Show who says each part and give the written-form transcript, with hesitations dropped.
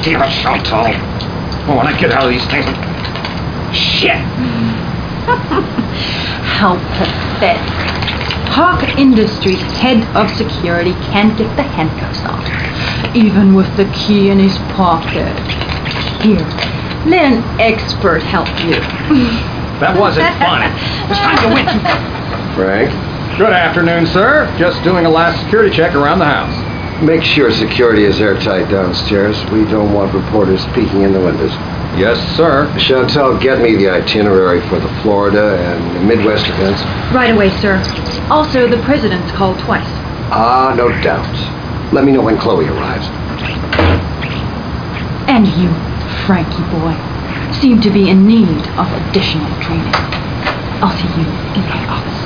Speaker 1: damn it, Chantal. Oh, when I get out of these things... Shit!
Speaker 2: How pathetic. Hawk Industries' head of security can't get the handcuffs off, even with the key in his pocket. Here, let an expert help you.
Speaker 1: That wasn't funny. It's time you went to...
Speaker 3: Frank,
Speaker 1: Good afternoon, sir. Just doing a last security check around the house.
Speaker 3: make sure security is airtight downstairs. We don't want reporters peeking in the windows.
Speaker 1: Yes, sir.
Speaker 3: Chantal, get me the itinerary for the Florida and the Midwest events.
Speaker 2: Right away, sir. Also, the president's called twice.
Speaker 3: Ah, no doubt. Let me know when Chloe arrives.
Speaker 2: And you, Frankie boy, seem to be in need of additional training. I'll see you in my office.